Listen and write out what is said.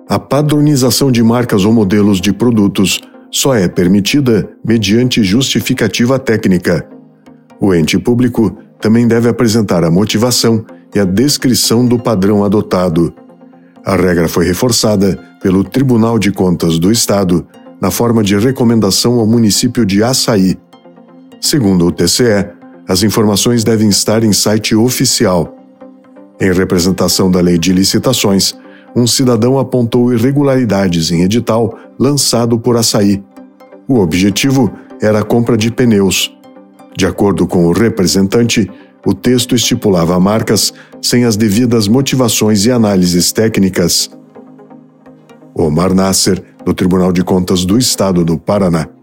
A padronização de marcas ou modelos de produtos só é permitida mediante justificativa técnica. O ente público também deve apresentar a motivação e a descrição do padrão adotado. A regra foi reforçada pelo Tribunal de Contas do Estado na forma de recomendação ao município de Açaí. Segundo o TCE, as informações devem estar em site oficial. Em representação da Lei de Licitações, um cidadão apontou irregularidades em edital lançado por Açaí. O objetivo era a compra de pneus. De acordo com o representante, o texto estipulava marcas sem as devidas motivações e análises técnicas. Omar Nasser, do Tribunal de Contas do Estado do Paraná.